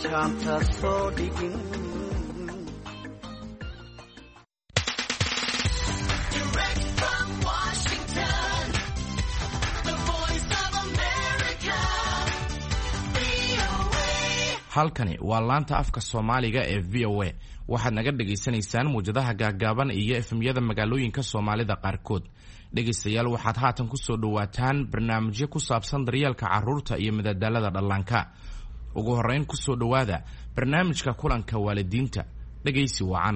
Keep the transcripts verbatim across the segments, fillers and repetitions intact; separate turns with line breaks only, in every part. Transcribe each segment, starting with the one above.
jaanta soo dhigin.
halkani waa laanta afka Soomaaliga ee V O A. waxaad naga dhageysanaysaan muujadaha gaagaaban iyo efemyada magaalooyinka Soomaalida qaarkood. dhageystayaal, waxaad haatan ku soo dhawaataan barnaamijyo ku saabsan daryeelka carruurta iyo madadaalada dhallaanka. ugu horeyn ku soo dhawaada barnaamijka kulanka waalidiinta. dhageysi wacan.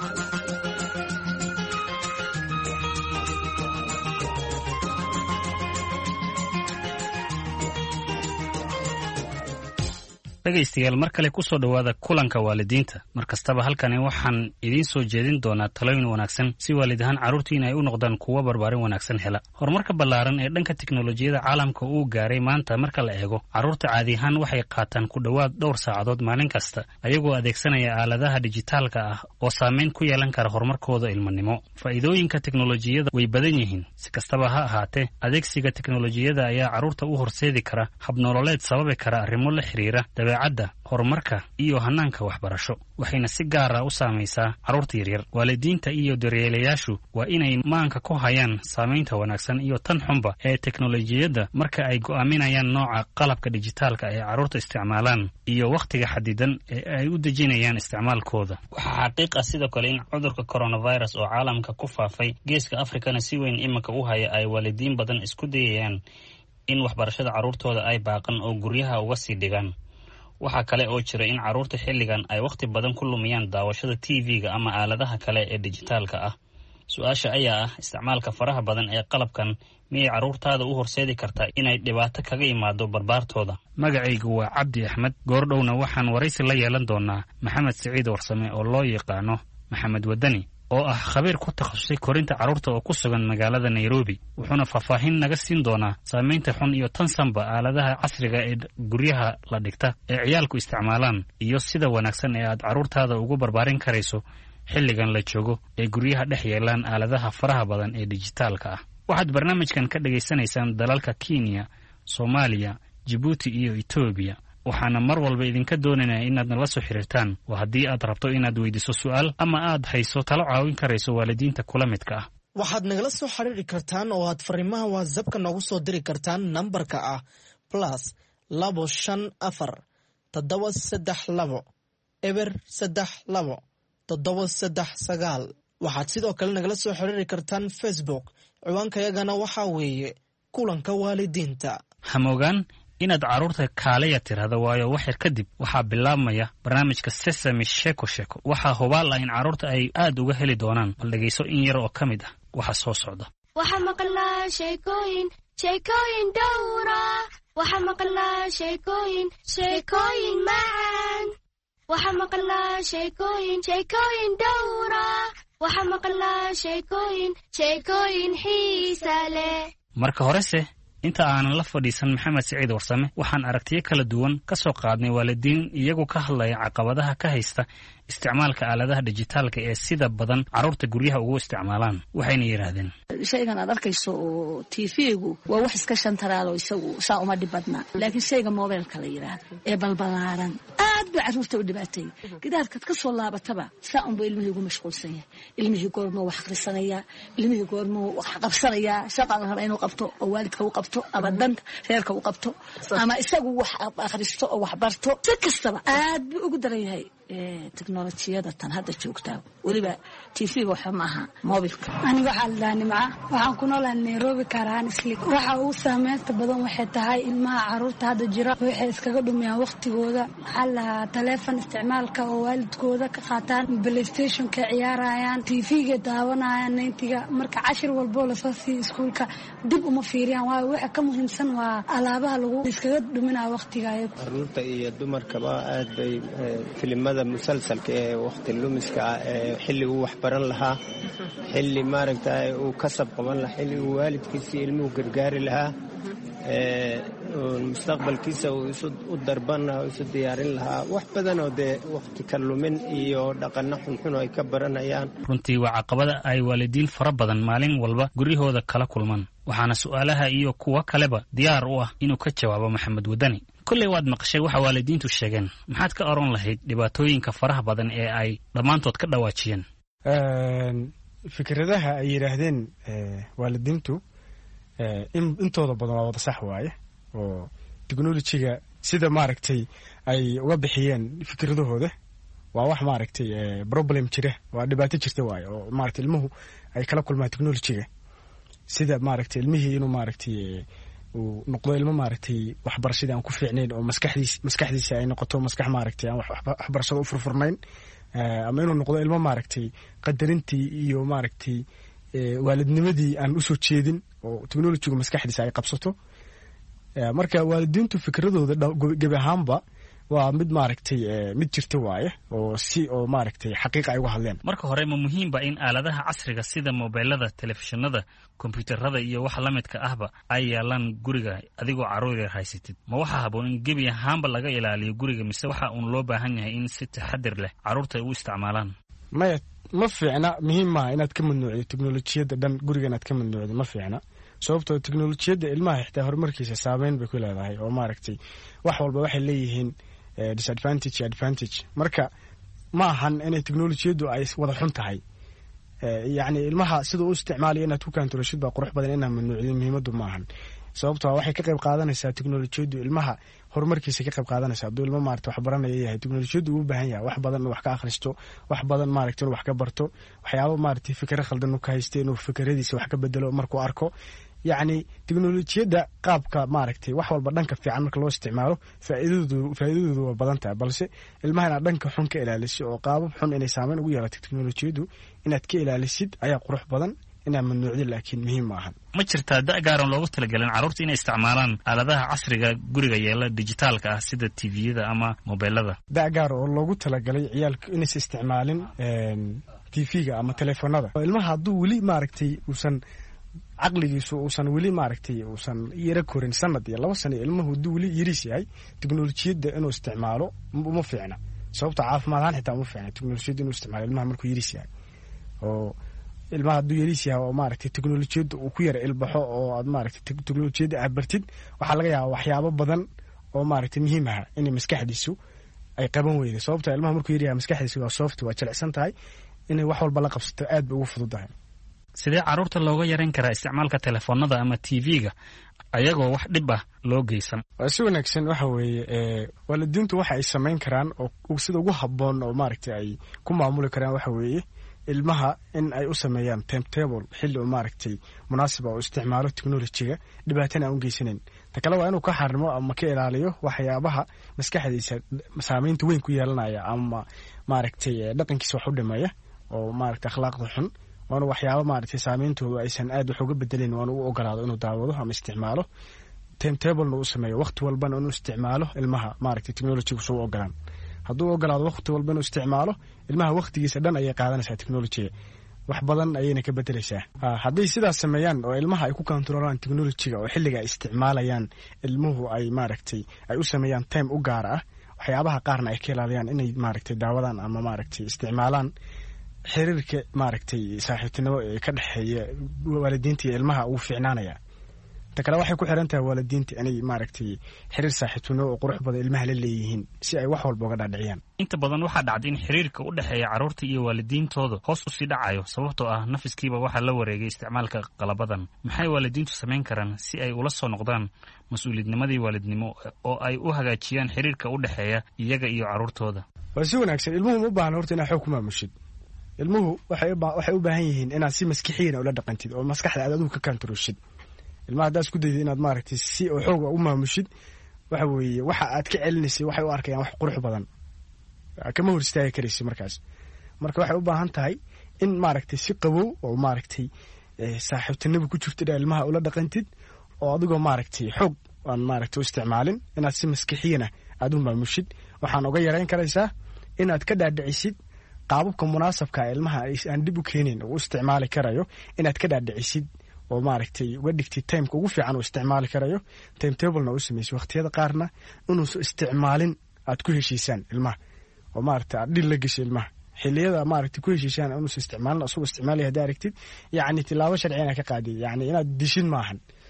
dhegaystayaal, mar kale ku soo dhawaada kulanka waalidiinta. mar kastaba halkani waxaan idiin soo jeedin doonaa talooyin wanaagsan si waalidahaan carruurtiin ay u noqdaan kuwa barbaarin wanaagsan hela. horumarka ballaaran ee dhanka tiknolojiyada caalamka uu gaaray maanta marka la eego, carruurta caadi ahaan waxay qaataan ku dhowaad dhowr saacadood maalin kasta ayagoo adeegsanaya aaladaha dijitaalka ah oo saameyn ku yeelan kara horumarkooda ilmanimo. faa'iidooyinka tiknolojiyada way badan yihiin. si kastaba ha ahaatee, adeegsiga tiknolojiyada ayaa carruurta u horseedi kara habnololeed sababi kara arrimo la xiriira cadda horumarka iyo hanaanka waxbarasho, waxayna si gaar ah u saamaysaa carruurta yaryar. waalidiinta iyo daryeelayaashu waa inay maanka ku hayaan saamaynta wanaagsan iyo tan xunba ee teknolojiyadda marka ay go'aaminayaan nooca qalabka dijitaalka ee carruurta isticmaalaan iyo wakhtiga xadidan ee ay u dejinayaan isticmaalkooda. waxaa xaqiiq ah sidoo kale in cudurka coronavirus oo caalamka ku faafay geeska afrikana si weyn iminka u haya ay waalidiin badan isku dayayaan in waxbarashada carruurtooda ay baaqan oo guryaha uga sii dhigaan. waxaa kale oo jira in carruurta xilligan ay wakhti badan ku lumiyaan daawashada T V-ga ama aaladaha kale ee dijitaalka ah. su-aasha ayaa ah, isticmaalka faraha badan ee qalabkan miyay carruurtaada u horseedi kartaa inay dhibaato kaga imaado barbaartooda? magacaygu waa Cabdi Axmed. goordhowna waxaan waraysi la yeelan doonaa Maxamed Siciid Warsame oo loo yaqaano Maxamed Wadani, oo ah khabiir ku takhasusay korinta carruurta oo ku sugan magaalada Nairobi. wuxuuna faahfaahin naga siin doonaa saamaynta xun iyo tan sanba aaladaha casriga ee guryaha la dhigta ee ciyaalku isticmaalaan iyo sida wanaagsan ee aad carruurtaada ugu barbaarin karayso xilligan la joogo ee guryaha dhex yeelaan aaladaha faraha badan ee dijitaalka ah. waxaad barnaamijkan ka dhageysanaysaan dalalka Kenya, Soomaaliya, Djibouti iyo Ethiopia. waxaana mar walba idinka doonaynaa inaad nala soo xiriirtaan. waa haddii aad rabto inaad weydiiso su'aal ama aad hayso talo caawin karayso waalidiinta kula midka ah.
waxaad nagala soo xiriiri kartaan oo aad fariimaha WhatsApp-ka noogu soo diri kartaan nambarka ah plus labo shan afar toddoba saddex labo eber saddex labo toddoba saddex sagaal. waxaad sidoo kale nagala soo xiriiri kartaan Facebook. ciwaankayagana waxaa weeye kulanka waalidiinta. hamogaan inaad carruurta kaalaya tirahdo, waayo wax yar kadib waxaa bilaabmaya barnaamijka Sesame Sheko Sheko. waxaa hubaal ah in carruurta ay aad uga heli doonaan. bal dhegayso in yar oo ka mid ah waxa soo socda.
waxaa maqlaa sheekooyin sheekooyin dhowra, waxaa maqlaa sheekooyin sheekooyin macaan, waxaa maqlaa sheekooyin sheekooyin dhowra, waxaa maqlaa sheekooyin sheekooyin xiisa leh. marka horese, inta aanan la fadhiisan Maxamed Siciid Warsame, waxaan aragtiyo kala duwan ka soo qaadnay waalidiin iyagu ka hadlaya caqabadaha ka haysta isticmaalka aaladaha dijitaalka ee sida badan carruurta guryaha ugu isticmaalaan. waxayna yiraahdeen,
shaygan aad arkayso oo T V-gu waa wax iska shantaraalo isagu saa uma dhibadna, laakiin shayga mobilka la yiraahdo ee balbalaaran aad baa carruurta u dhibaatay. gidaarkad ka soo laabataba saa unba ilmihii ugu mashquulsan yahay. ilmihii goormo wax akhrisanaya, ilmihii goormo wax qabsanaya, shaqa la raba inuu qabto oo waalidka u qabto ama danta reerka u qabto ama isagu wax akhristo oo wax barto. si kastaba aad buu ugu daran yahay teknolojiyada tan hadda joogta. weliba T V-ga waxa ma aha mobilka.
aniga waxaa la nimca waxaan ku noolahay Nairobi karaan isliig. waxa uu saameynta badan waxay tahay ilmaha carruurta hadda jira waxay iskaga dhumiyaan waqtigooda. waxaa la telefoon isticmaalka oo waalidkooda ka qaataan, PlayStation ka ciyaarayaan, T V-ga daawanayaan nintiga. marka cashir walbo la soo siiyo iskuulka dib uma fiiriyaan. waa waxa ka muhiimsan waa alaabaha lagu iskaga dhuminaa waqtiga.
carruurta iyo dumarkaba aad bay filimada musalsalka ee waqti lumiska ah ee xilli uu wax baran lahaa, xilli maaragtay uu kasab qaban lahaa, xilli uu waalidkiisa ilmuhu gargaari lahaa, ee mustaqbalkiisa uu isu u darban lahaa, isu diyaarin lahaa. wax badan oo dee waqti ka lumin iyo dhaqanno xunxun oo ay ka baranayaan.
runtii waa caqabada ay waalidiin fara badan maalin walba guryahooda kala kulmaan. waxaana su'aalaha iyo kuwa kaleba diyaar u ah inuu ka jawaabo Maxamed Wadani. kulley waad maqashay waxa waalidiintu sheegeen maxaad ka oran lahayd dhibaatooyinka faraha badan ee ay dhammaantood ka dhawaajiyeen
fikradaha ay yidhaahdeen waalidiintu intooda badan waa wada sax waaye oo technologyga sida maaragtay ay uga bixiyeen fikradahooda waa wax maaragtay problem jira waa dhibaato jirta waaye oo maaragtay ilmuhu ay kala kulmaan technologyga sida maaragtay ilmihii inuu maaragtay uu noqdo ilmo maaragtay waxbarashada aan ku fiicnayn oo maskaxdiisa maskaxdiisa ay noqoto maskax maaragtay aan waxbarashada u furfurnayn ama inuu noqdo ilmo maaragtay qadarintii iyo maaragtay waalidnimadii aan u soo jeedin oo technologyga maskaxdiisa ay qabsato marka waalidiintu fikradooda gabi ahaanba waa mid maaragtay mid jirta waaye oo si oo maaragtay xaqiiqa ay uga hadleen
marka hore ma muhiimba in aaladaha casriga sida mobilada telefishinada kombiyuutarada iyo wax la midka ahba ay yaalaan guriga adigoo carruur yar haysatid ma waxaa haboon in gebi ahaanba laga ilaaliyo guriga mise waxa uun loo baahan yahay in si taxadir leh carruurta ay u isticmaalaan
maya ma fiicna muhiim maaha inaad ka mamnuucdo teknolojiyadda dhan guriga inaad ka mamnuucdo ma fiicna sababtoo teknolojiyadda ilmaha xitaa horumarkiisa saameyn bay ku leedahay oo maaragtay wax walba waxay leeyihiin disadvantage advantage marka ma ahan inay teknolojiyaddu ay wada xun tahay yacni ilmaha sida u isticmaalayo inaad ku kaantarashid baa qurux badan inaa mamnuucdo muhiimaddu ma ahan sababtoo waxay ka qayb qaadanaysaa teknolojiyaddu ilmaha horumarkiisa ka qayb qaadanaysa hadduu ilmo maaragtay wax baranaya yahay teknolojiyaddu uu u baahan yahay wax badan inuu wax ka akhristo wax badan maaragtay inuu wax ka barto waxyaabo maaragtay fikra khaldan uu ka haysta inuu fikradiisa wax ka bedelo markuu arko yacni teknolojiyadda qaabka maaragtay wax walba dhanka fiican marka loo isticmaalo faa'iidadoodu faa'iidadoodu waa badan tahay balse ilmaha inaad dhanka xun ka ilaalisid oo qaabab xun inay saameyn ugu yeelato teknolojiyaddu inaad ka ilaalisid ayaa qurux badan inaa mamnuucdi laakiin muhiim ma ahan
ma jirtaa da' gaaran loogu talagelin carruurta inay isticmaalaan aaladaha casriga guriga yeela dijitaalka ah sida tviyada ama mobilada
da' gaar oo loogu talagalay ciyaalku inaysa isticmaalin tv-ga ama telefoonada ilmaha hadduu weli maaragtay uusan caqligiisu uusan weli maaragtay uusan yara korin sanad iyo laba sano ilmuhu hadduu weli yariis yahay teknolojiyadda inuu isticmaalo uma fiicna sababta caafimaad ahaan xitaa uma fiicna teknolojiyadda inuu isticmaalo ilmaha markuu yariis yahay oo ilmaha hadduu yariis yahay oo maaragtay teknolojiyadda uu ku yara ilbaxo oo aad maaragtay teknolojiyadda aad bartid waxaa laga yaabaa waxyaabo badan oo maaragtay muhiim aha inay maskaxdiisu ay qaban weyday sababta ilmaha markuu yar yahay maskaxdiisu waa soft waa jilicsan tahay inay wax walba la qabsato aad bay ugu fududahay
sidee carruurta looga yarayn karaa isticmaalka telefoonada ama tv-ga ayagoo wax dhib ah loo geysan
waa si wanaagsan waxa weeye waalidiintu waxa ay samayn karaan oo sida ugu habboon oo maaragtay ay ku maamuli karaan waxa weeye ilmaha in ay u sameeyaan timetable xilli oo maaragtay munaasiba oo isticmaalo teknolojiga dhibaatana aan u geysanayn ta kale waa inuu ka xarimo ama ka ilaaliyo waxyaabaha maskaxdiisa saameynta weyn ku yeelanaya ama maaragtay dhaqankiisa wax u dhimaya oo maaragtay akhlaaqda xun waana waxyaabo maaragtay saameyntooda aysan aad wax uga bedelayn waana u ogolaado inuu daawado ama isticmaalo timetablena uu sameeyo waqti walbana inuu isticmaalo ilmaha maaragtay technologyga soo ogolaan hadduu ogolaado waqti walba inuu isticmaalo ilmaha waqtigiisa dhan ayay qaadanaysaa technologyga wax badan ayayna ka bedelaysaa hadday sidaas sameeyaan oo ilmaha ay ku kontroolaan technologyga oo xilliga ay isticmaalayaan ilmuhu ay maaragtay ay u sameeyaan time u gaar ah waxyaabaha qaarna ay ka ilaaliyaan inay maaragtay daawadaan ama maaragtay isticmaalaan xiriirka maaragtay saaxiibtinimo ee ka dhexeeya waalidiinta iyo ilmaha uu fiicnaanaya ta kale waxay ku xiran tahay waalidiinta inay maaragtay xiriir saaxiibtinimo oo qurux badan ilmaha la leeyihiin si ay wax walba uga dhaadhiciyaan
inta badan waxaa dhacday in xiriirka u dhexeeya carruurta iyo waalidiintooda hoos u sii dhacayo sababtoo ah nafiskiiba waxaa la wareegay isticmaalka qalabadan maxay waalidiintu samayn karaan si ay ula soo noqdaan mas-uuliyadnimadii waalidnimo oo ay u hagaajiyaan xiriirka u dhexeeya iyaga iyo carruurtooda
waa si wanaagsan ilmuhu ma baahna horta inaad xoog ku maamushid ilmuhu waxay u baahan yihiin inaad si maskixiina ula dhaqantid oo maskaxda aad adigu ka kantaroshid ilmaha haddaad isku dayda inaad maaragtay si oo xooga u maamushid waxa weeye waxa aad ka celinaysay waxay u arkayaan wax qurux badan kama hor istaagi karaysa markaas marka waxay u baahan tahay in maaragtay si qabow oo maaragtay saaxiibtinimo ku jirto dha ilmaha ula dhaqantid oo adigoo maaragtay xoog aan maaragtay u isticmaalin inaad si maskixiyana aad u maamushid waxaan uga yarayn karaysaa inaad ka dhaadhicisid qaababka munaasabka ilmaha aan dib u keenin oo u isticmaali karayo inaad ka dhaadhicisid oo maaragtay uga dhigtid timeka ugu fiican uu isticmaali karayo timetablena u samaysid waqtiyada qaarna inuusan isticmaalin aad ku heshiisaan ilmaha oo maaragtay aad dhil la geshay ilmaha xilliyada maaragtay ku heshiisaan inuusan isticmaalin asagoo isticmaalaya haddaa aragtid yacni tilaabo sharci inaad ka qaadid yacni inaad dishid maahan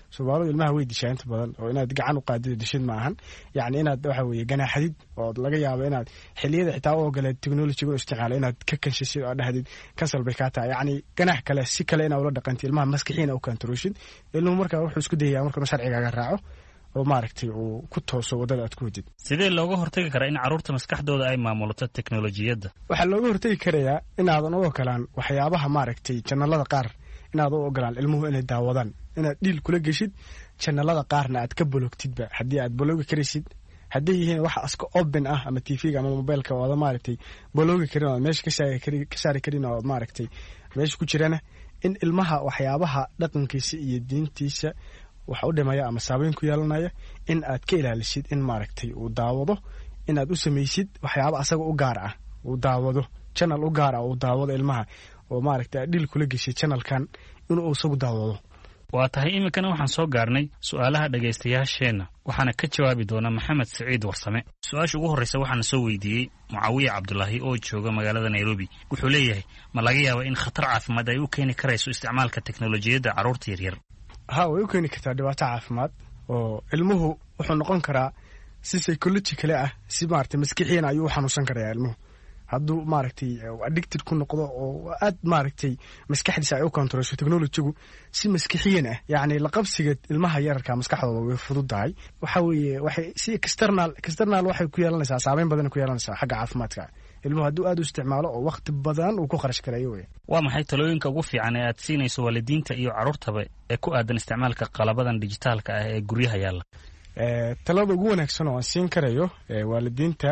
Soomaalidu ilmaha way dishaa inta badan oo inaad gacan u qaadid dishid ma ahan yacni inaad waxa weeye ganaaxadid oo laga yaabo inaad xilliyada xitaa u ogolaad technology-ga isticmaalo inaad ka kanshisid oo dhahdid kasal bay ka tahay yacni ganax kale si kale inaad ula dhaqantid ilmaha maskaxiina u kantaroshid ilmuhu markaa wuxuu isku dayayaa marka sharcigaaga raaco oo maaragtay uu ku tooso wadada aad ku wadid.
Sidee looga hortagi karaa in carruurta maskaxdooda ay maamulato teknolojiyadda?
Waxaa looga hortagi karayaa inaadan u ogolaan waxyaabaha maaragtay channelada qaar inaad u ogolaan ilmuhu inay daawadaan inaad dhiil kula geshid channelada qaarna aad ka bologtidba haddii aad bologi karaysid hadday yihiin wax aska open ah ama T V-ga ama mobilka oo maaragtay bologi karin oo meesha ka saari karin ka saari karin oo maaragtay meesha ku jirana in ilmaha waxyaabaha dhaqankiisa iyo diintiisa waxa u dhimaya ama saameyn ku yeelanaya in aad ka ilaalisid in maaragtay uu daawado inaad u samaysid waxyaabo asaga u gaar ah uu daawado channel u gaar ah uu daawado ilmaha oo maaragtay dhil kula gashay channelkan inuu isagu daawado.
Waa tahay iminkana waxaan soo gaarnay su'aalaha dhagaystayaasheenna waxaana ka jawaabi doona Maxamed Saciid Warsame. Su'aasha ugu horreysa waxaan soo weydiiyey Mucaawiye Cabdullaahi oo jooga magaalada Nairobi. Wuxuu leeyahay ma laga yaabaa in khatar caafimaad ay u keeni karayso isticmaalka teknolojiyadda carruurta yaryar?
Ha way u keeni kartaa dhibaato caafimaad oo ilmuhu wuxuu noqon karaa si psychological ah si maaragtay maskaxiyan ayuu u xanuunsan karaa ilmuhu hadduu maaragtay addicted ku noqdo oo aad maaragtay maskaxdiisa ay u controlsho technology-gu si maskaxiyan ah yacni la qabsiga ilmaha yararka maskaxdooda way fududahay waxa weeye waxay si external external waxay ku yeelanaysaa saameyn badan ku yeelanaysaa xagga caafimaadka ilmuhu hadduu aad u isticmaalo oo waqti badan uu ku kharash karayo way.
Waa maxay talooyinka ugu fiican ee aad siinayso waalidiinta iyo carruurtaba ee ku aadan isticmaalka qalabadan dijitaalka ah ee guryaha yaalla?
Ee talada ugu wanaagsan oo aan siin karayo ee waalidiinta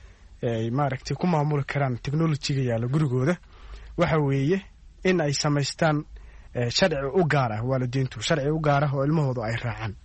ay maaragtay ku maamuli karaan technology-ga yaalla gurigooda waxa weeye in ay samaystaan sharci u gaar ah waalidiintu sharci u gaar ah oo ilmahoodu ay raacaan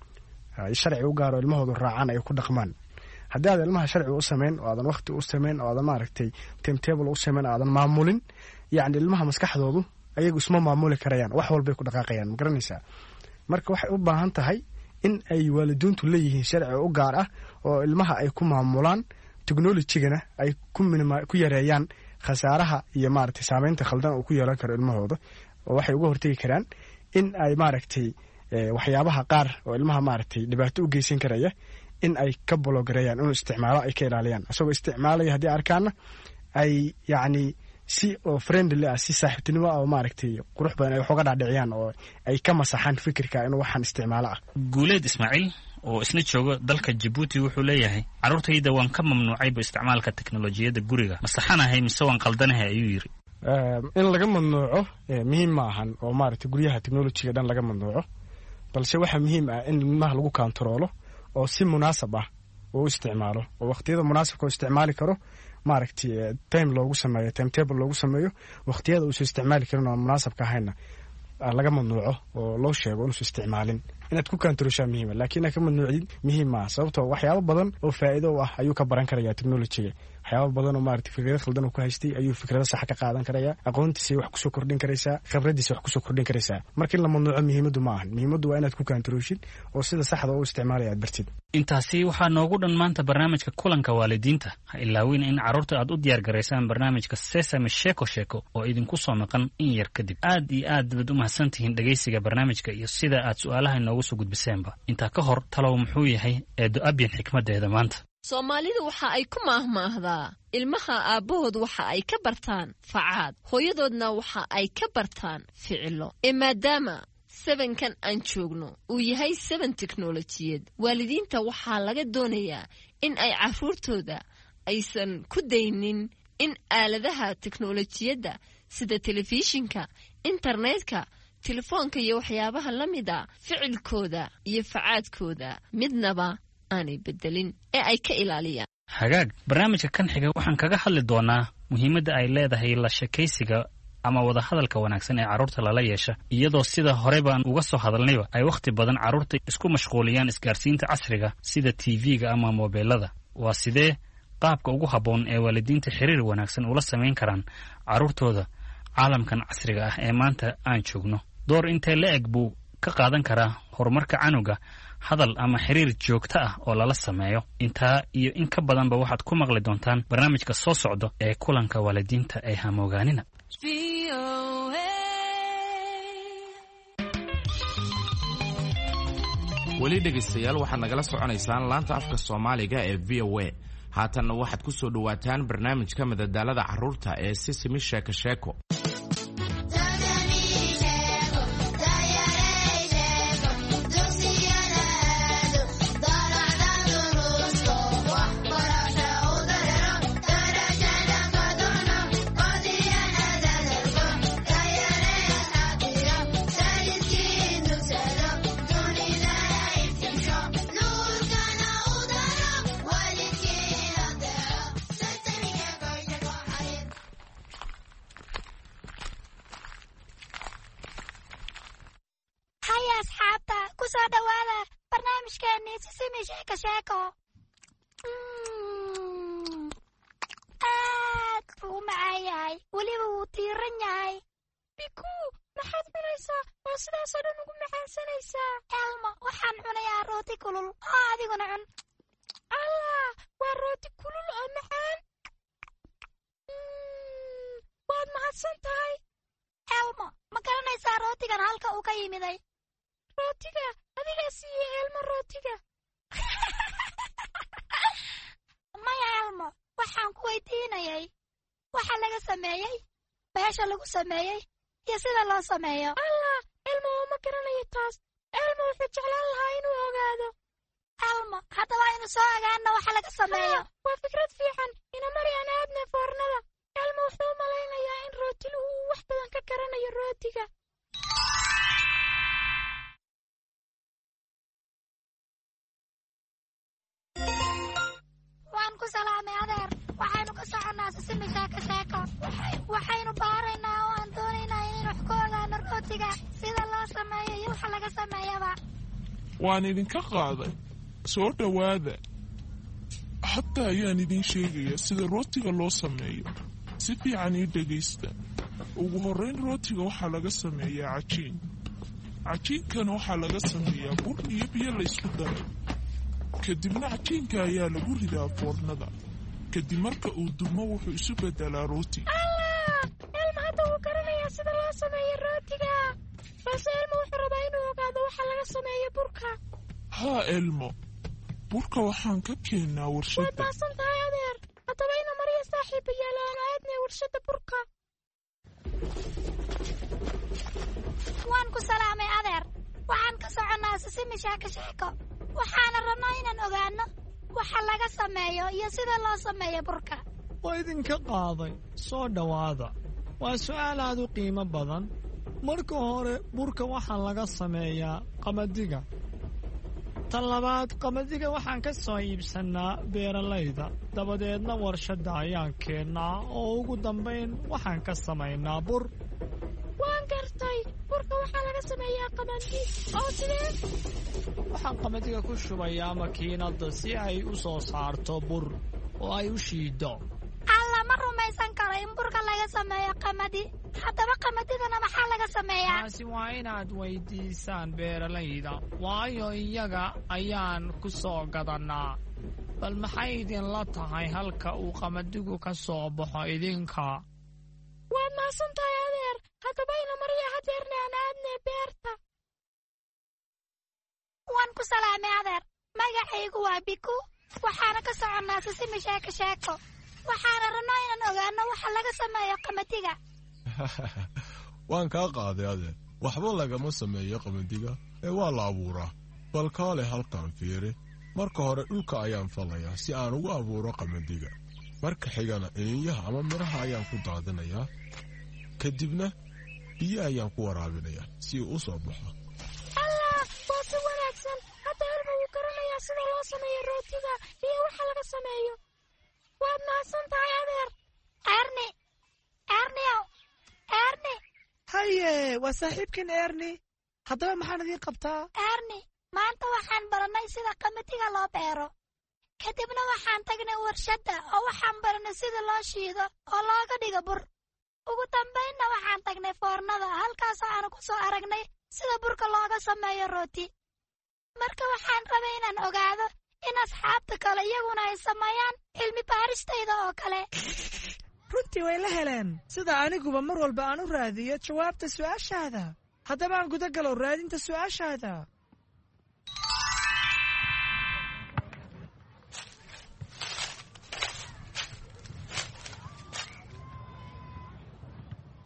ay sharci u gaar oo ilmahoodu raacaan ay ku dhaqmaan haddii aad ilmaha sharci u sameyn oo aadan waqti u sameyn oo aadan maaragtay timetable u sameyn aadan maamulin yacni ilmaha maskaxdoodu ayagu isma maamuli karayaan wax walbay ku dhaqaaqayaan ma garanaysaa marka waxay u baahan tahay in ay waalidiintu leeyihiin sharci u gaar ah oo ilmaha ay ku maamulaan technology-gana ay ku minima ku yareeyaan khasaaraha iyo maaragtay saameynta khaldan uu ku yeelan karo ilmahooda oo waxay uga hortagi karaan in ay maaragtay waxyaabaha qaar oo ilmaha maaragtay dhibaato u geysan karaya in ay ka bologareeyaan inuu isticmaalo ay ka ilaaliyaan asagoo isticmaalaya haddii arkaana ay yacni si oo friendly ah si saaxiibtinimo ah oo maaragtay qurux badan ay wax uga dhaadhiciyaan oo ay ka masaxaan fikirka inuu waxaan isticmaalo ah.
Guuleed Ismaaciil oo isna jooga dalka Djibouti wuxuu leeyahay carruurtayda waan ka mamnuucay isticmaalka teknolojiyadda guriga ma saxanahay mise waan qaldanahay ayuu yiri.
In laga mamnuuco muhiim ma ahan oo maaragtay guryaha teknolojiga dhan laga mamnuuco balse waxa muhiim ah in ilmaha lagu kantaroolo oo si munaasab ah oo isticmaalo oo waqtiyada munaasabka oo isticmaali karo maaragtay time loogu sameeyo timetable loogu sameeyo waqtiyada uu isticmaali karin oo munaasabka ahayna laga mamnuuco oo loo sheego inuu isticmaalin inaad ku kantaroshaa muhiim laakiin ka mamnuucid muhiim ma sababtoo waxyaabo badan oo faa'iido ah ayuu ka baran karayaa teknolojiga waxyaabo badan oo maaragtay fikrado khaldan uu ku haystay ayuu fikrado sax ka qaadan karayaa aqoontiisa wax ku soo kordhin karaysaa khibradiisa wax ku soo kordhin karaysaa marka in la mamnuuco muhiimadu ma ahan muhiimadu waa inaad ku kantaroshid oo sida saxda u isticmaalayaad bartid.
Intaasi waxaa noogu dhan maanta barnaamijka kulanka waalidiinta ha ilaawin in carruurta aad u diyaar garaysaan barnaamijka Sesame Sheeko Sheeko oo idinku soo maqan in yar kadib. Aad iyo aad baad u mahadsantihiin dhagaysiga barnaamijka iyo sida aad su'aalaha inoogu soo gudbiseenba. Intaa ka hor talow muxuu yahay eedo abyan xikmadeeda maanta?
Soomaalidu waxa ay ku maahmaahdaa ilmaha aabbahood waxa ay ka bartaan facaad hooyadoodna waxa ay ka bartaan ficilo ee maadaama seven-kan aan joogno uu yahay seven teknolojiyad waalidiinta waxaa laga doonayaa in ay carruurtooda aysan ku daynin in aaladaha teknolojiyadda sida telefishinka internetka telefoonka iyo waxyaabaha la mida ficilkooda iyo facaadkooda midnaba aanay bedelin ee ay ka ilaaliyaan.
Hagaag barnaamijka kan xiga waxaan kaga hadli doonaa muhiimadda ay leedahay la sheekaysiga ama wada hadalka wanaagsan ee carruurta lala yeesha iyadoo sida hore baan uga soo hadalnayba ay waqti badan carruurta isku mashquuliyaan isgaarsiinta casriga sida T V-ga ama mobilada. Waa sidee qaabka ugu habboon ee waalidiinta xiriir wanaagsan ula samayn karaan carruurtooda caalamkan casriga ah ee maanta aan joogno? Door intee la eg buu ka qaadan karaa horumarka canuga hadal ama xiriir joogto ah oo lala sameeyo? Intaa iyo in ka badanba waxaad ku maqli doontaan barnaamijka soo socdo ee kulanka waalidiinta ee hamoogaanina.
weli dhegaystayaal waxaad nagala soconaysaan laanta afka soomaaliga ee v o a haatanna waxaad ku soo dhowaataan barnaamijka madadaalada carruurta ee sisimi sheeko sheeko.
aad buu u macaan yahay weliba wuu tiiran yahay. biku maxaad cunaysaa oo sidaasoo dhan ugu macaansanaysaa? elmo waxaan cunayaa rooti kulul oo adiguna cun. allah waa rooti kulul oo macaan. waad mahadsan tahay. elmo ma garanaysaa rootigan halka uu ka yimiday? rootiga adigaa siiyey elmo rootiga. maya elmo waxaan ku weydiinayay waxa laga sameeyey, beesha lagu sameeyey iyo sida loo sameeyo. allah elmo ma garanayo taas. elmo wuxuu jeclaan lahaa inuu ogaado. elmo haddaba aynu soo ogaano waxa laga sameeyo. waa fikrad fiican. ina mari aan aadna foornada. elmo wuxuu u malaynayaa in rootilu uu wax badan ka garanayo rootiga. waan ku salaamay adeer. waxaynu ka soconnaa sisimi sheeko sheeko. waxaynu baaraynaa oo aan doonaynaa inaynu wax ku ogaano rootiga sida loo sameeyo iyo waxa laga sameeyaba.
waan idinka qaaday. soo dhowaada. hadda ayaan idin sheegaya sida rootiga loo sameeyo. si fiican ii dhegaysta. ugu horrayn rootiga waxaa laga sameeyaa cajiin. cajiinkana waxaa laga sameeyaa bur iyo biyo laysku daray. kadibna cajiinka ayaa lagu ridaa foornada. kadib marka uu dumo wuxuu isu beddelaa rooti.
allah elmo hadda wuu garanayaa sida loo sameeyo rootiga. balse elmo wuxuu rabaa inuu ogaado waxa laga sameeyo burka.
haa elmo, burka waxaan ka keennaa warshadda.
waad maasan tahay adeer. haddaba ina mariya saaxiiba yaala aan aadnay warshadda burka. waan ku salaamay adeer. waxaan ka soconnaa sisimi sheeko sheeko. waxaana rabnaa inaan ogaano waxa laga sameeyo iyo sida loo sameeyo burka.
waa idinka qaaday. soo dhowaada. waa su'aal aad u qiimo badan. marka hore burka waxaa laga sameeyaa qamadiga. tan labaad qamadiga waxaan ka soo iibsannaa beeralayda. dabadeedna warshadda ayaan keennaa oo ugu dambayn waxaan ka samaynaa bur. waan gartay. burka waxaa laga sameeyaa qamadi. oo sidee? waxaan qamadiga ku shubayaa makiinadda si ay u soo saarto bur oo ay u shiiddo.
alla ma rumaysan karo in burka laga sameeyo qamadi. haddaba qamadidana maxaa laga sameeyaa?
taasi waa inaad weydiisaan beeralayda, waayo iyaga ayaan ku soo gadannaa. bal maxay idinla tahay halka uu qamadigu ka soo baxo idinka?
waad maasan tahay adeer. haddaba ina mariya hadeerna aan aadnay beerta. waan ku salaamay adeer. magacaygu waa biku. waxaana ka soconnaa sisimi sheeko sheeko. waxaana rabnaa inaan ogaano waxa laga sameeyo qamadiga.
waan kaa qaaday adeer. waxba lagama sameeyo qamadiga ee waa la abuuraa. bal kaale halkan fiiri. marka hore dhulka ayaan falayaa si aan ugu abuuro qamadiga. marka xigana iniinyaha ama midhaha ayaan ku daadinayaa. kadibna biyo ayaan ku waraabinayaa si uu u soo baxo.
allah waa si wanaagsan. hadda elmo wuu garanayaa sida loo sameeyo rootiga iyo waxa laga sameeyo. waad mahadsan tahay adeer. erni erniow erni.
haye waa saaxiibkin erni. haddaba maxaan idiin qabtaa?
erni maanta waxaan barannay sida qamadiga loo beero. kadibna waxaan tagnay warshadda oo waxaan barannay sida loo shiido oo looga dhigo bur. ugu dambaynna waxaan tagnay foornada halkaasoo aanu ku soo aragnay sida burka looga sameeyo rooti. marka waxaan rabay inaan ogaado in asxaabta kale iyaguna ay sameeyaan cilmi baaristayda oo kale.
runtii way la heleen sida aniguba mar walba aan u raadiyo jawaabta su'aashaada. haddaba aan guda galow raadinta su'aashaada.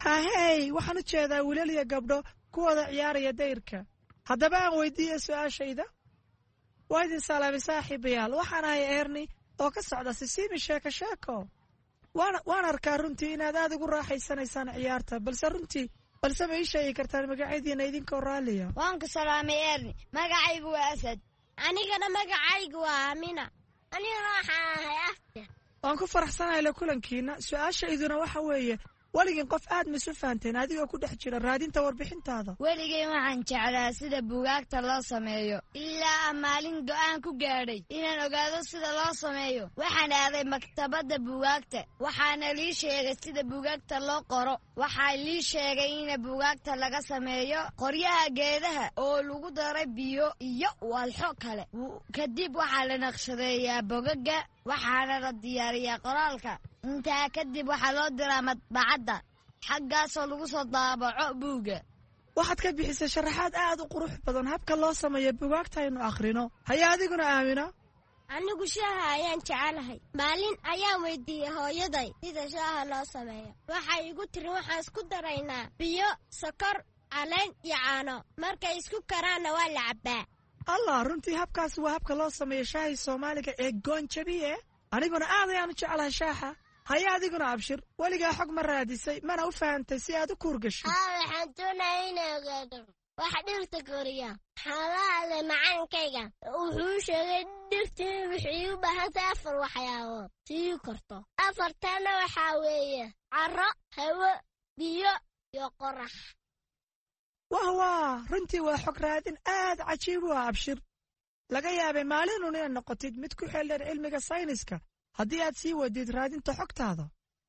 hahey waxaan u jeedaa wiilal iyo gabdho ku wada ciyaaraya dayrka haddaba aan weydiiya su-aashayda waa idin salaamay saaxiibayaal waxaan ahay erni oo ka socda sisiimi sheeko sheeko waan arkaa runtii inaad aad ugu raaxaysanaysaan ciyaarta balse runtii balse ma ii sheegi kartaan magacyadiina idinkoo raalliya
waan ku salaamay erni magacaygu waa asad anigana magacaygu waa aamina anigana waxaan ahay after
waan ku faraxsanahay la kulankiina su-aashayduna waxa weeye weligeen qof aad ma isu fahanteen adigoo ku dhex jira raadinta warbixintaada
weligeen waxaan jeclaa sida buugaagta loo sameeyo ilaa maalin go'aan ku gaadhay inaan ogaado sida loo sameeyo waxaan aaday maktabadda buugaagta waxaana lii sheegay sida buugaagta loo qoro waxaa lii sheegay in buugaagta laga sameeyo qoryaha geedaha oo lagu daray biyo iyo walxo kale kadib waxaa la naqshadeeyaa bogaga waxaana la diyaariyaa qoraalka intaa kadib waxaa loo diraa madbacadda xaggaasoo lagu soo daabaco buugga
waxaad ka bixisay sharaxaad aad u qurux badan habka loo sameeyo buugaagta aynu akhrino haya adiguna aamina
anigu shaaha ayaan jecelahay maalin ayaan weydiiyey hooyaday sida shaaha loo sameeyo waxay igu tiri waxaan isku daraynaa biyo sokor caleen iyo caano markay isku karaanna waa la cabbaa
allah runtii habkaasi waa habka loo sameeyo shaahii soomaaliga ee goonjabiye aniguna aad ayaan u jeclahay shaaxa haya adiguna abshir weligaa xog ma raadisay mana u fahantay si aad u kuurgasho
haa waxaan doonaya inay ogaado waxa dhirta koriya xaalaale macaankayga wuxuu sheegay dhirtii waxay u baahantahay afar waxyaabood sii korto afartana waxaa weeye carro hawo biyo iyo qorax
wah waa runtii waa xog raadin aad cajiib u ah abshir laga yaabay maalinun inaad noqotid mid ku xeeldheer cilmiga sayniska haddii aad sii wadid raadinta xogtaada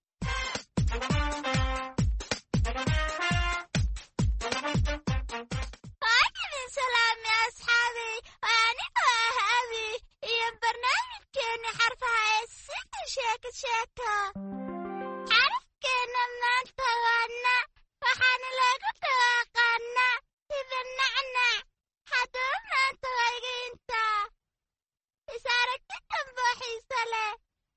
waan idin salaamay asxaabi anigoo ah abi iyo barnaamijkeeni xarfaha ee sida sheeko sheeko xarafkeena maanta waana waxaana lagu dhawaaqaana sida nacnac haddaba maanta wayga intaa is aragti damboo xiise leh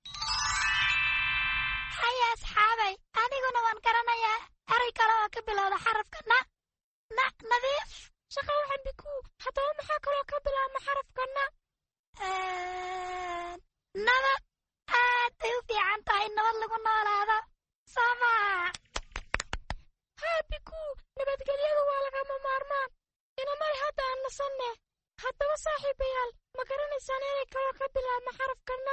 haya asxaabay aniguna waan garanayaa eray kale oo ka bilowda xarafka na na nadiif shaqa waxaan biku haddaba maxaa kaloo ka bilaabma xarafka na naba aad bay u fiican tahay nabad lagu noolaado sama haa biku nabadgelyadu waa lagama maarmaan inamay hadda aan nasanne haddaba saaxiibayaal ma garanaysaan eray kaloo ka bilaabma xarafka na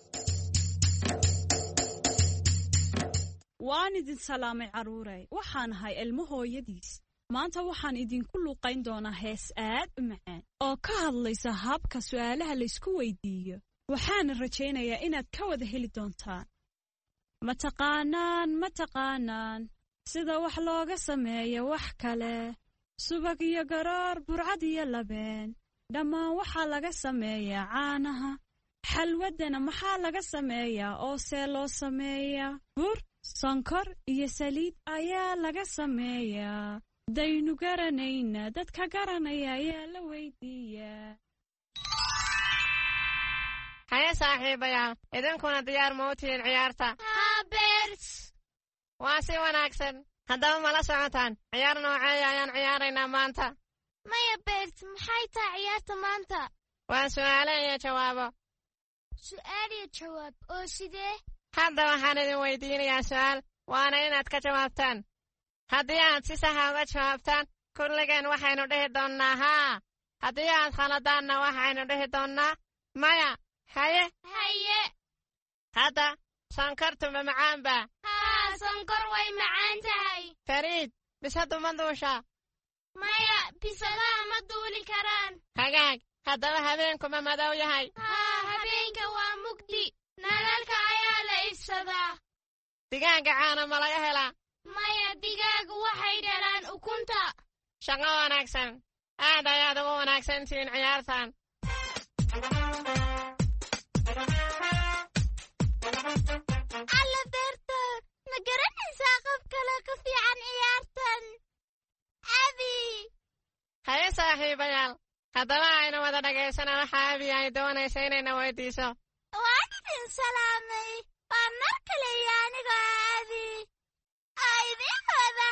waan idin salaamay carruurey waxaan ahay ilmo hooyadiis maanta waxaan idinku luuqayn doonaa hees aad u macaan oo ka hadlaysa habka su'aalaha laysku weydiiyo waxaana rajaynayaa inaad ka wada heli doontaan ma taqaanaan ma taqaanaan sida wax looga sameeyo wax kale subag iyo garoor burcad iyo labeen dhammaan waxaa laga sameeyaa caanaha xalwaddana maxaa laga sameeyaa oo see loo sameeyaa bur sonkor iyo saliid ayaa laga sameeyaa daynu garanayna dadka garanaya ayaa la weydiiyaa
haya saaxiibayaal idinkuna diyaar ma u tihiin ciyaarta
haa beers
waa si wanaagsan haddaba mala socotaan ciyaar nooceeya ayaan ciyaaraynaa maanta
maya beers maxay tahay ciyaarta maanta
waa su'aalo iyo jawaabo
su'aal iyo jawaab oo sidee
hadda waxaan idin weydiinayaa su'aal waana inaad ka jawaabtaan haddii aad si saxa uga jawaabtaan kulligeen waxaynu dhihi doonnaa haa haddii aad khaladaanna waxaynu dhihi doonnaa maya haye
haye
hadda sonkortu ma macaanba
haa sonkor way macaan tahay
fariid bisadu ma duusha
maya bisadaha ma duuli karaan
hagaag haddaba habeenku ma madow yahay
haa habeenka waa mugdi nalalka ayaa la ifsadaa
digaaga caana ma laga helaa
maya digaagu waxay dhalaan ukunta
shaqo wanaagsan aad ayaad ugu wanaagsan tihiin ciyaartan
alla beerta ma garanaysaa qof kale ka fiican ciyaartan abi
haye saaxiibayaal haddaba aynu wada dhagaysana waxa abi ay doonaysa inayna weydiiso
waan idin salaamay waa mar kale iyo anigoo abi aa idin wada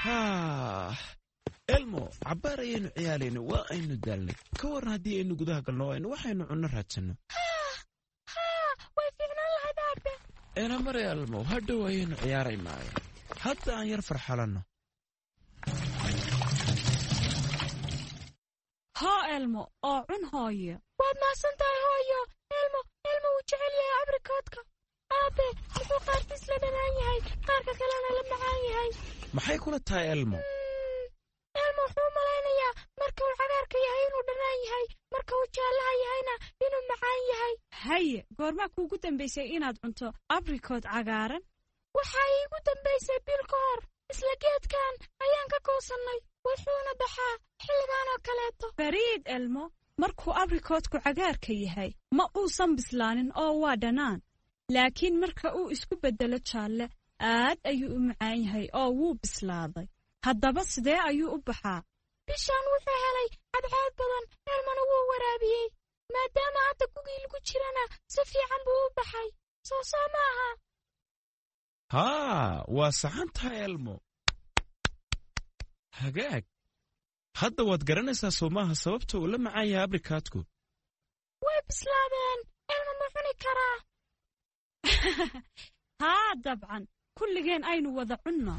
haa elmo cabbaar ayaynu ciyaarayna waa aynu daalnay ka waran haddii aynu gudaha galno aynu waxaynu cunno raadsanno
way fiicnaan lahayd aabe
eena mare elmo hadhow ayaynu ciyaaraynaayo hadda aan yar farxalanno
haa elmo oo cun hooyo
waad mahadsan tahay hooyo elmo elmo wuu jecel yahay abrikoodka aabe wuxuu qaarkiis la dhanaan yahay qaarka kalena la macaan yahay
maxay kula tahay elmo
elmo wuxuu u malaynayaa marka uu cagaarka yahay inuu dhanaan yahay marka uu jaallaha yahayna inuu macaan yahay
haye goormaa kuugu dambaysay inaad cunto abrikood cagaaran
waxaa iigu dambaysay bil ka hor isla geedkan ayaan ka goosannay wuxuuna baxaa xilligan oo kaleeto
fariid elmo markuu abrikoodku cagaarka yahay ma uusan bislaanin oo waa dhannaan laakiin marka uu isku beddelo jaalle aad ayuu u macaan yahay oo wuu bislaaday haddaba sidee ayuu u baxaa
bishaan wuxuu helay cadceed badan elmona wuu waraabiyey maadaama hadda gugii lagu jirana si fiican buu u baxay soo soo ma aha
haa waa saxan tahay elmo hagaag hadda waad garanaysaa soo maaha sababta uu la macaan yahay abrikaadku
way bislaadeen elmo ma cuni karaa
haa dabcan kulligeen aynu wada cunno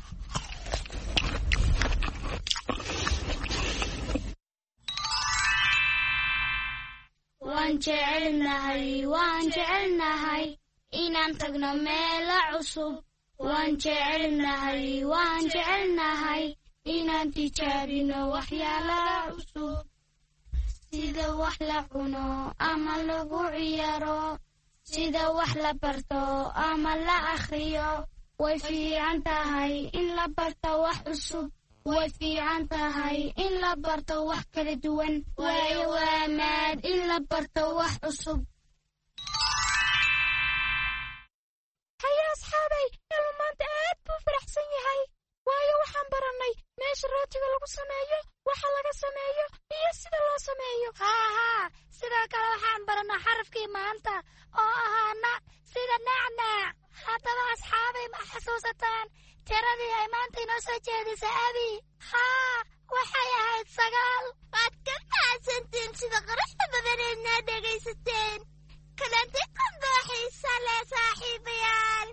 waan jecelnahay waan jecelnahay inaan tagno meelo cusub waan jecelnahay waan jecelnahay inaan tijaabino waxyaalaha cusub sida wax la cuno ama lagu ciyaaro sida wax la barto ama la akhriyo way fiican tahay in la barto wax cusub way fiican tahay in la barto wax kala duwan waayo waa maad in la barto wax cusub haye asxaabay elmo maanta aad buu faraxsan yahay waayo waxaan barannay meesha rootiga lagu sameeyo waxa laga sameeyo iyo sida loo sameeyo haa haa sidoo kale waxaan barannay xarafkii maanta oo ahaana sida nacnac haddaba asxaabay ma xasuusataan tiradii ay maanta inoo soo jeedisay abi haa waxay ahayd sagaal waad ka mahadsantiin sida quruxda badaneednaa dhegaysateen kalanti qandoo xiisa leh saaxiibayaal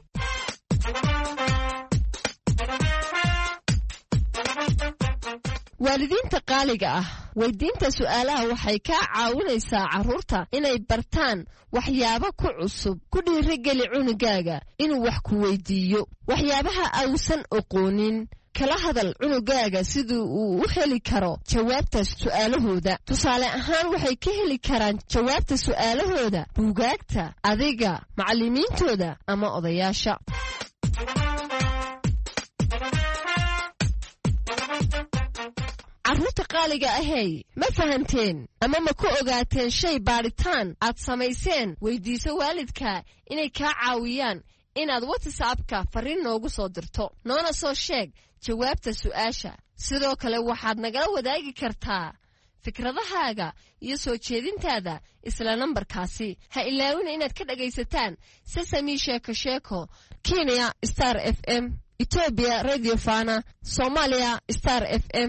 waalidiinta qaaliga ah weydiinta su'aalaha waxay kaa caawinaysaa carruurta inay bartaan waxyaabo ku cusub ku dhiirigeli cunugaaga inuu wax ku weydiiyo waxyaabaha ausan oqoonin kala hadal cunugaaga sidii uu u heli karo jawaabta su'aalahooda tusaale ahaan waxay ka heli karaan jawaabta su'aalahooda buugaagta adiga macallimiintooda ama odayaasha carruurta qaaliga ahey ma fahanteen ama ma ku ogaateen shay baadhitaan aad samayseen weyddiiso waalidka inay kaa caawiyaan inaad watsapka farriin noogu soo dirto noona soo sheeg jawaabta su'aasha sidoo kale waxaad nagala wadaagi kartaa fikradahaaga iyo soo jeedintaada isla nambarkaasi ha ilaawina inaad ka dhegaysataan sesami sheeko sheeko kenya star f m etoobiya radio fana soomaaliya star f m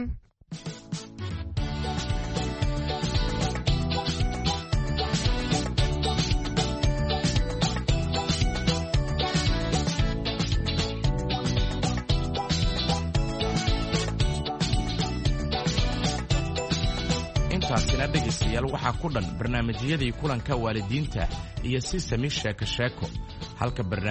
intaasina dhegaystayaal waxaa ku dhan barnaamijyadii kulanka waalidiinta iyo sesami sheeko sheeko halka